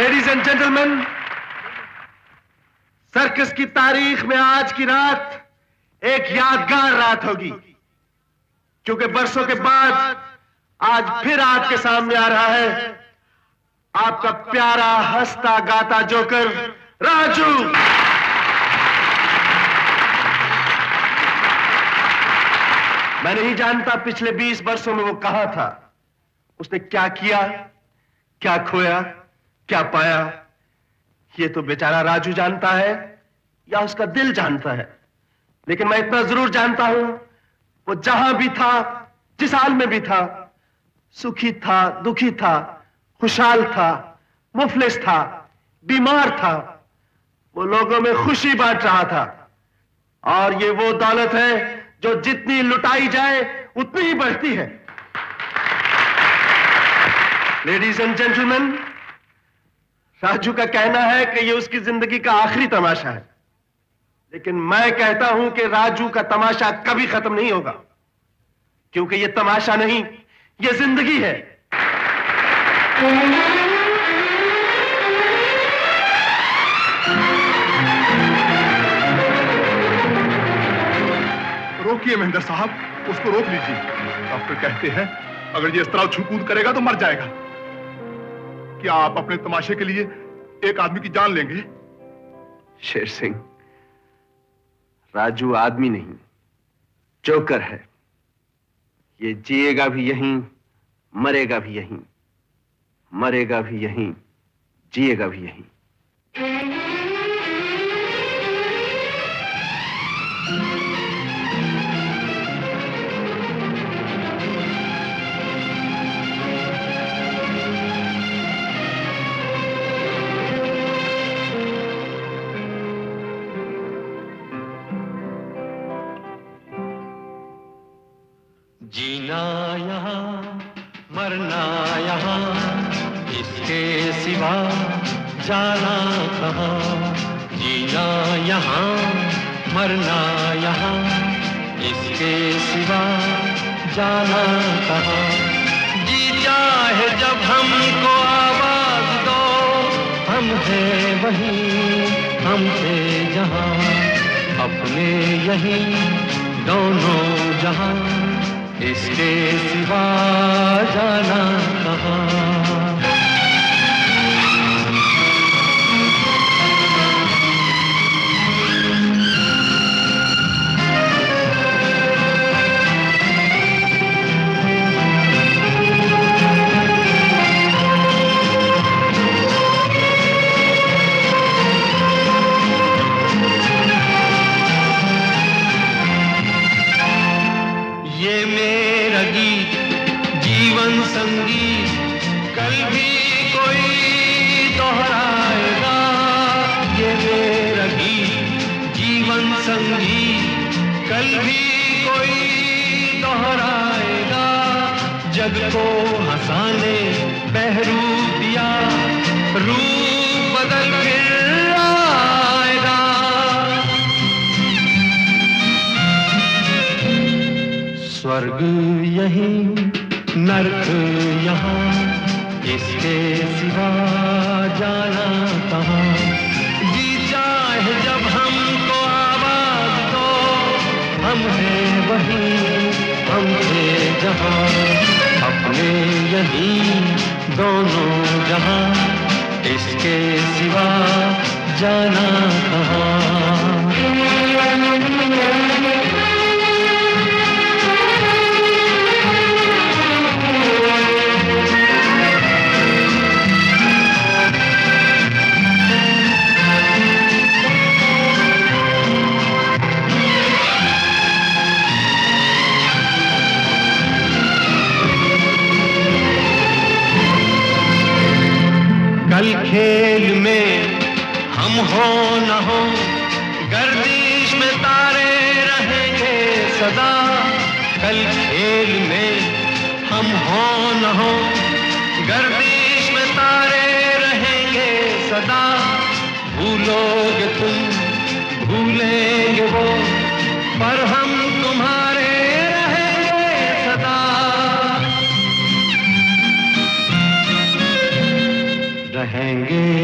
Ladies and gentleman, circus की तारीख में आज की रात एक यादगार रात होगी, क्योंकि बरसों के बाद आज फिर आपके सामने आ रहा है आपका प्यारा हंसता गाता जोकर राजू। मैं नहीं जानता पिछले 20 वर्षों में वो कहां था, उसने क्या किया, क्या खोया, क्या पाया, ये तो बेचारा राजू जानता है या उसका दिल जानता है। लेकिन मैं इतना जरूर जानता हूं, वो जहां भी था, जिस हाल में भी था, सुखी था, दुखी था, खुशहाल था, मुफलिस था, बीमार था, वो लोगों में खुशी बांट रहा था। और ये वो दौलत है जो जितनी लुटाई जाए उतनी ही बढ़ती है। लेडीज एंड जेंटलमैन, राजू का कहना है कि यह उसकी जिंदगी का आखिरी तमाशा है, लेकिन मैं कहता हूं कि राजू का तमाशा कभी खत्म नहीं होगा, क्योंकि यह तमाशा नहीं, यह जिंदगी है। रोकिए महेंद्र साहब, उसको रोक लीजिए। डॉक्टर कहते हैं अगर ये इस तरह छू-कूद करेगा तो मर जाएगा। क्या आप अपने तमाशे के लिए एक आदमी की जान लेंगे? शेर सिंह, राजू आदमी नहीं, जोकर है। ये जिएगा भी यहीं, मरेगा भी यहीं, मरेगा भी यहीं, जिएगा भी यहीं। जीना यहाँ मरना यहाँ, इसके सिवा जाना कहाँ। जीना यहाँ मरना यहाँ, इसके सिवा जाना कहाँ। जी चाहे जब हमको आवाज दो, हम हैं वहीं, हम थे जहाँ, अपने यहीं दोनों जहाँ, इसके सिवा जाना कहाँ। संगीत कल भी कोई दोहराएगा, ये मेरा गीत जीवन संगीत कल भी कोई दोहराएगा। जग को हंसाने बहरूप दिया, रूप बदल फिर आएगा। स्वर्ग यहीं नर्क यहाँ, इसके सिवा जाना कहाँ। जी चाहे जब हमको आवाज दो, हम हैं वहीं, हम थे जहाँ, अपने यहीं दोनों जहाँ, इसके सिवा जाना कहाँ। कल खेल में हम हो न हो, गर्दिश में तारे रहेंगे सदा। कल खेल में हम हो न हो, गर्दिश में तारे रहेंगे सदा। भूलोगे तुम, भूलेंगे वो, पर हम तुम्हारे रहेंगे सदा। रहेंगे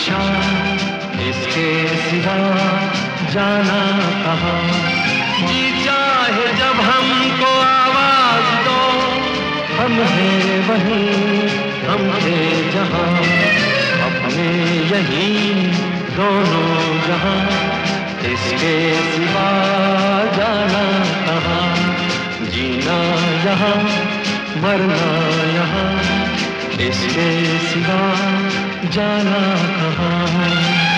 दिशा इसके सिवा जाना कहाँ। जी चाहे जब हमको आवाज दो, हम हैं वहीं हम थे जहाँ, अपने यहीं दोनों जहाँ, इसके सिवा जाना कहाँ। जीना यहाँ मरना यहाँ, इसके सिवा जाना कहाँ।